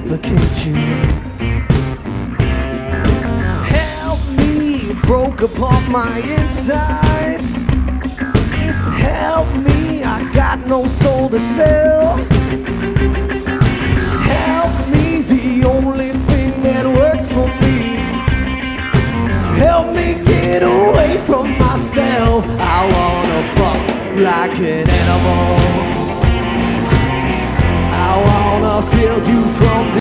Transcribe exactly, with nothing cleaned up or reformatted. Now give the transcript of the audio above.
replicate you. Help me, broke apart my insides. Help me, I got no soul to sell. Help me, the only thing that works for me. Help me get away from myself. I wanna fuck like an animal. I wanna feel you from the